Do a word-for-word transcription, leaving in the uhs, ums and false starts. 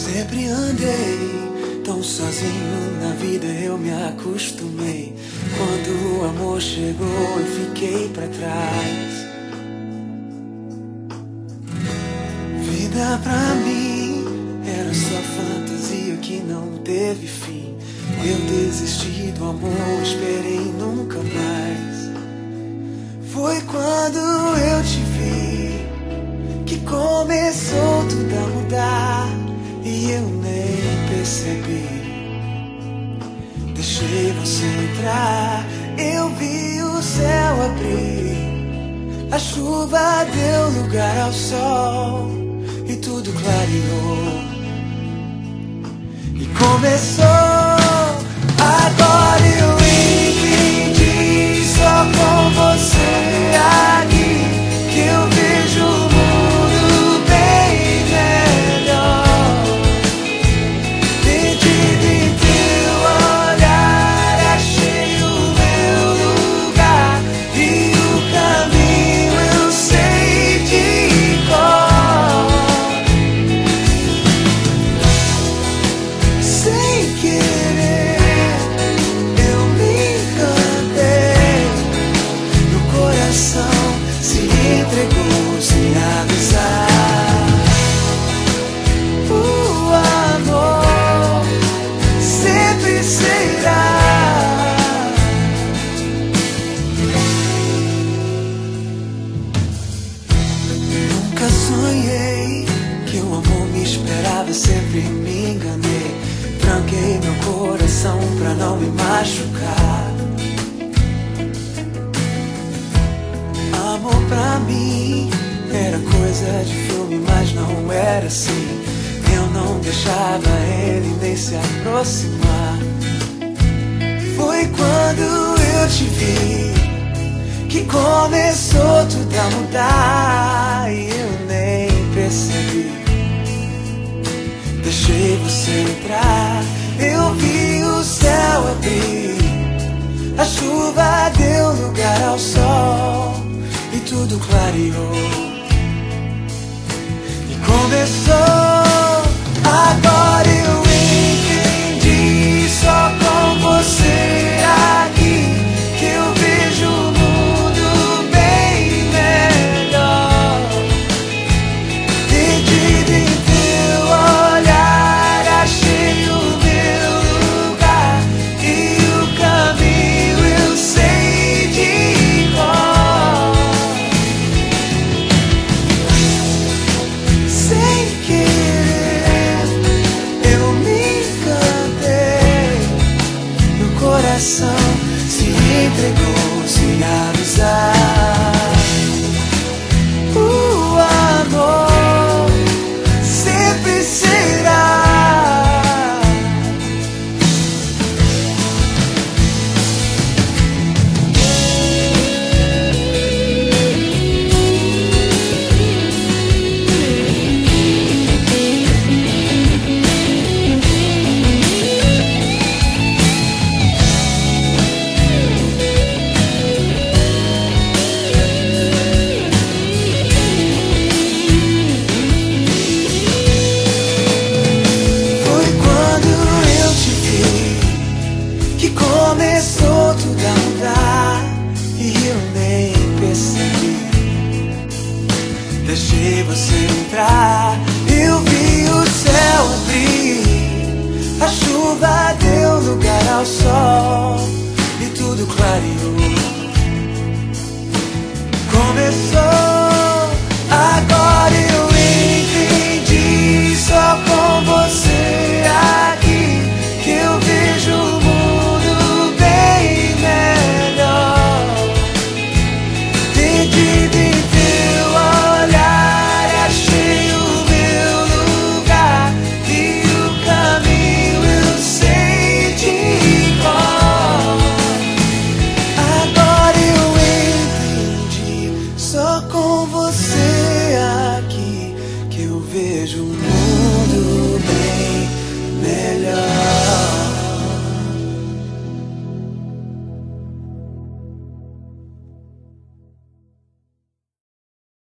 Sempre andei tão sozinho na vida, eu me acostumei. Quando o amor chegou eu fiquei pra trás. Vida pra mim era só fantasia que não teve fim. Eu desisti do amor, esperei nunca mais. Foi quando eu te vi que começou tudo a mudar e eu nem percebi. Deixei você entrar, eu vi o céu abrir, a chuva deu lugar ao sol e tudo clareou. E começou, agora eu entendi, só com você aqui que eu vejo o mundo bem melhor. Perdido em teu olhar, achei o meu lugar e o caminho eu sei de cor. Sem querer eu me encantei, meu coração se entregou sem avisar. O amor sempre será. Nunca sonhei que o amor me esperava, sempre me enganei. Tranquei meu coração pra não me machucar. Amor pra mim era coisa de filme, mas não era assim. Eu não deixava ele nem se aproximar. Foi quando eu te vi que começou tudo a mudar e eu nem percebi. Deixei você entrar, eu vi o céu abrir, a chuva deu lugar ao sol e tudo clareou. E começou